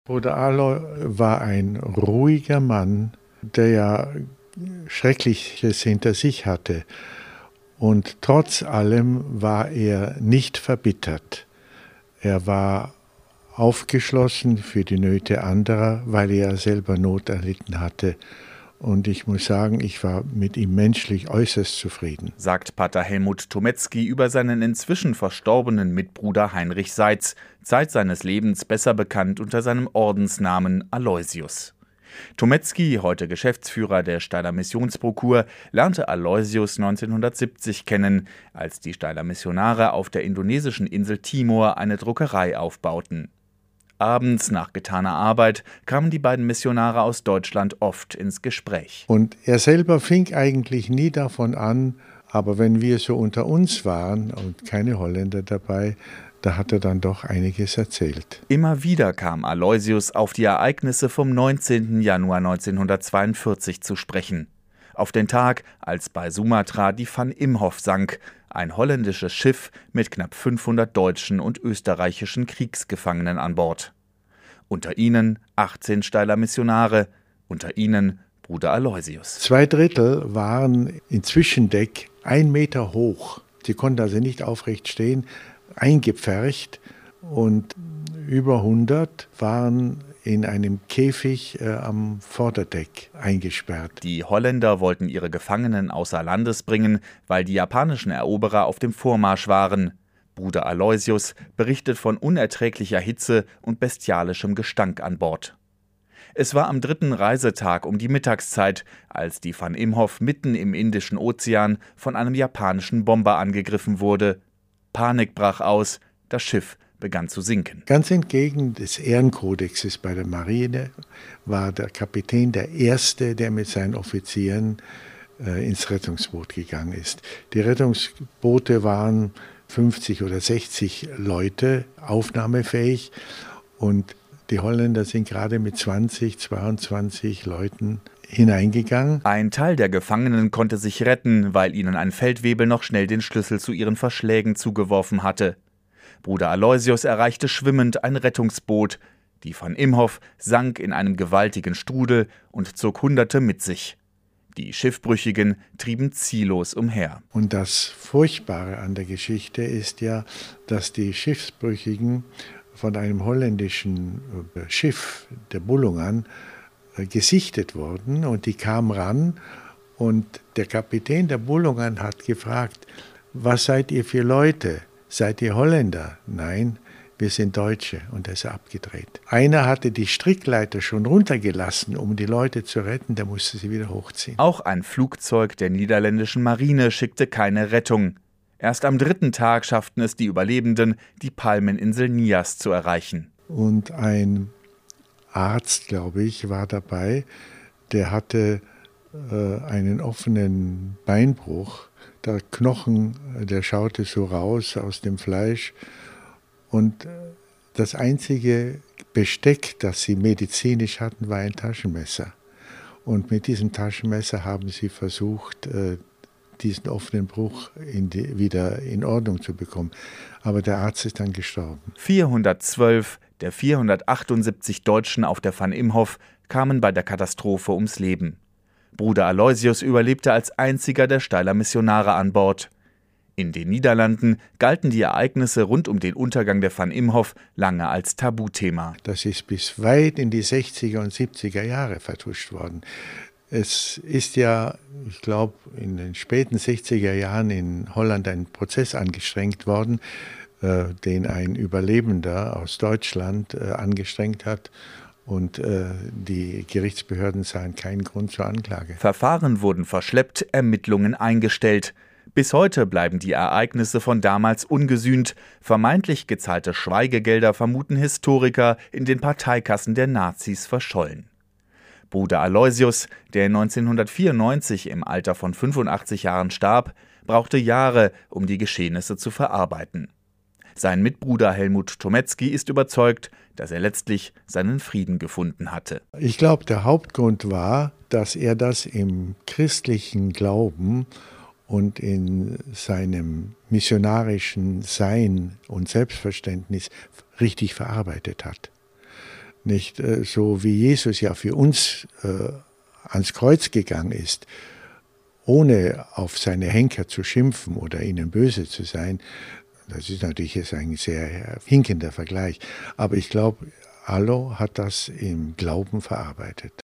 Bruder Aloy war ein ruhiger Mann, der ja Schreckliches hinter sich hatte. Und trotz allem war er nicht verbittert. Er war aufgeschlossen für die Nöte anderer, weil er selber Not erlitten hatte. Und ich muss sagen, ich war mit ihm menschlich äußerst zufrieden. Sagt Pater Helmut Tometzky über seinen inzwischen verstorbenen Mitbruder Heinrich Seitz, Zeit seines Lebens besser bekannt unter seinem Ordensnamen Aloysius. Tometzky, heute Geschäftsführer der Steyler Missionsprokur, lernte Aloysius 1970 kennen, als die Steyler Missionare auf der indonesischen Insel Timor eine Druckerei aufbauten. Abends nach getaner Arbeit kamen die beiden Missionare aus Deutschland oft ins Gespräch. Und er selber fing eigentlich nie davon an, aber wenn wir so unter uns waren und keine Holländer dabei, da hat er dann doch einiges erzählt. Immer wieder kam Aloysius auf die Ereignisse vom 19. Januar 1942 zu sprechen. Auf den Tag, als bei Sumatra die Van Imhoff sank, ein holländisches Schiff mit knapp 500 deutschen und österreichischen Kriegsgefangenen an Bord. Unter ihnen 18 Steyler Missionare, unter ihnen Bruder Aloysius. 2/3 waren in Zwischendeck 1 Meter hoch. Sie konnten also nicht aufrecht stehen, eingepfercht, und über 100 waren in einem Käfig am Vorderdeck eingesperrt. Die Holländer wollten ihre Gefangenen außer Landes bringen, weil die japanischen Eroberer auf dem Vormarsch waren. Bruder Aloysius berichtet von unerträglicher Hitze und bestialischem Gestank an Bord. Es war am 3. Reisetag um die Mittagszeit, als die Van Imhoff mitten im Indischen Ozean von einem japanischen Bomber angegriffen wurde. Panik brach aus, das Schiff begann zu sinken. Ganz entgegen des Ehrenkodexes bei der Marine war der Kapitän der Erste, der mit seinen Offizieren ins Rettungsboot gegangen ist. Die Rettungsboote waren 50 oder 60 Leute aufnahmefähig, und die Holländer sind gerade mit 20, 22 Leuten hineingegangen. Ein Teil der Gefangenen konnte sich retten, weil ihnen ein Feldwebel noch schnell den Schlüssel zu ihren Verschlägen zugeworfen hatte. Bruder Aloysius erreichte schwimmend ein Rettungsboot. Die Van Imhoff sank in einem gewaltigen Strudel und zog Hunderte mit sich. Die Schiffbrüchigen trieben ziellos umher. Und das Furchtbare an der Geschichte ist ja, dass die Schiffsbrüchigen von einem holländischen Schiff, der Bullungan, gesichtet wurden, und die kamen ran, und der Kapitän der Bullungan hat gefragt: Was seid ihr für Leute? Seid ihr Holländer? Nein, wir sind Deutsche, und er ist abgedreht. Einer hatte die Strickleiter schon runtergelassen, um die Leute zu retten, der musste sie wieder hochziehen. Auch ein Flugzeug der niederländischen Marine schickte keine Rettung. Erst am 3. Tag schafften es die Überlebenden, die Palmeninsel Nias zu erreichen. Und ein Arzt, glaube ich, war dabei, der hatte einen offenen Beinbruch. Der Knochen, der schaute so raus aus dem Fleisch. Und das einzige Besteck, das sie medizinisch hatten, war ein Taschenmesser. Und mit diesem Taschenmesser haben sie versucht, diesen offenen Bruch wieder in Ordnung zu bekommen. Aber der Arzt ist dann gestorben. 412 der 478 Deutschen auf der Van Imhoff kamen bei der Katastrophe ums Leben. Bruder Aloysius überlebte als einziger der Steyler Missionare an Bord. In den Niederlanden galten die Ereignisse rund um den Untergang der Van Imhoff lange als Tabuthema. Das ist bis weit in die 60er und 70er Jahre vertuscht worden. Es ist ja, ich glaube, in den späten 60er Jahren in Holland ein Prozess angestrengt worden, den ein Überlebender aus Deutschland angestrengt hat. Und die Gerichtsbehörden sahen keinen Grund zur Anklage. Verfahren wurden verschleppt, Ermittlungen eingestellt. Bis heute bleiben die Ereignisse von damals ungesühnt. Vermeintlich gezahlte Schweigegelder vermuten Historiker in den Parteikassen der Nazis verschollen. Bruder Aloysius, der 1994 im Alter von 85 Jahren starb, brauchte Jahre, um die Geschehnisse zu verarbeiten. Sein Mitbruder Helmut Tometzky ist überzeugt, dass er letztlich seinen Frieden gefunden hatte. Ich glaube, der Hauptgrund war, dass er das im christlichen Glauben und in seinem missionarischen Sein und Selbstverständnis richtig verarbeitet hat. Nicht so wie Jesus ja für uns ans Kreuz gegangen ist, ohne auf seine Henker zu schimpfen oder ihnen böse zu sein. Das ist natürlich jetzt ein sehr hinkender Vergleich. Aber ich glaube, Allo hat das im Glauben verarbeitet.